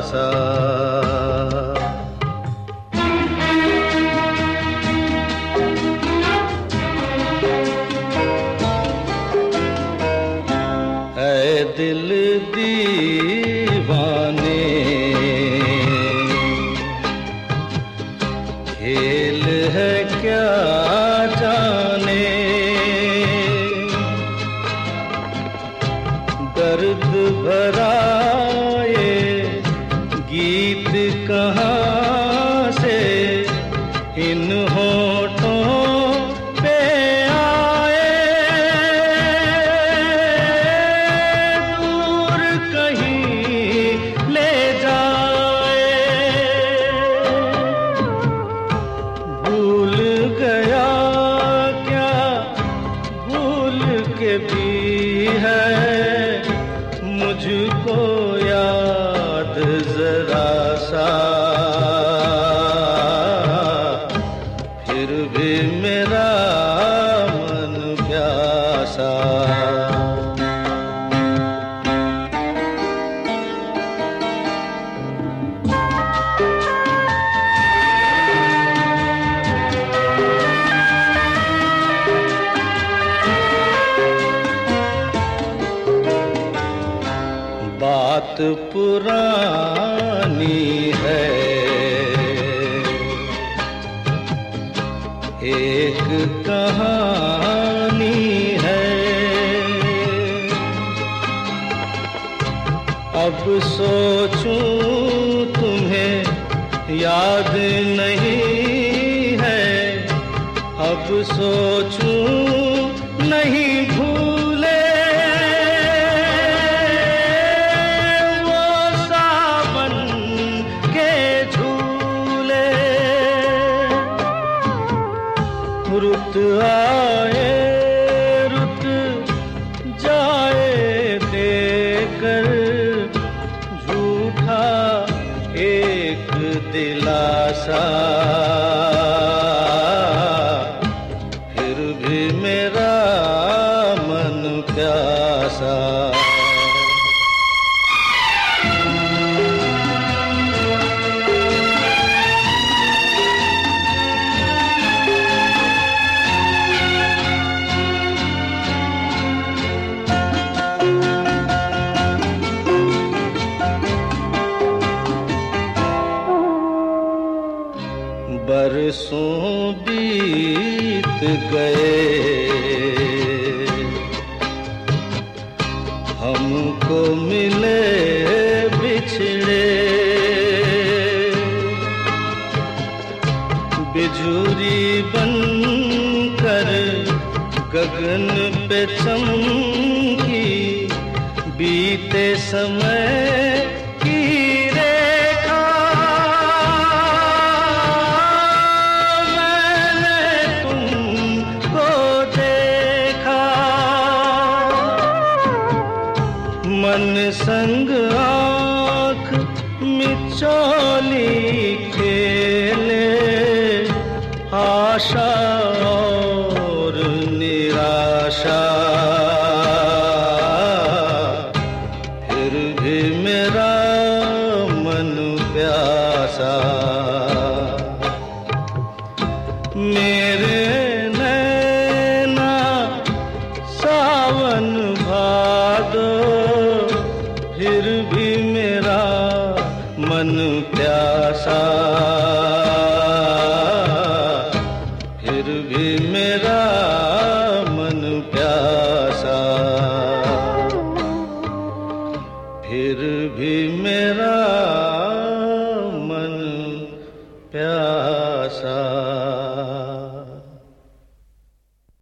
सा। ऐ दिल दीवाने, खेल है क्या जाने, दर्द भरा ये गीत कहाँ से इन होठों पे आए, दूर कहीं ले जाए। भूल गया क्या भूल के भी है मुझको याद जरा सा, फिर भी मेरा मन प्यासा। बात पुरानी है, एक कहानी है, अब सोचूं तुम्हें याद नहीं है, अब सोचूं नहीं भूले वो सावन के झूले। रुत आए रुत जाए देकर झूठा एक दिलासा, फिर भी मेरा मन प्यासा। बरसों बीत गए हमको मिले बिछड़े, बिजुरी बनकर गगन पे चमकी बीते समय की रेखा। मैंने तुमको देखा मन संग आँख मिचौली खेले, आशा और निराशा, फिर भी मेरा मन प्यासा। मेरे नैना सावन भादो, फिर भी मेरा मन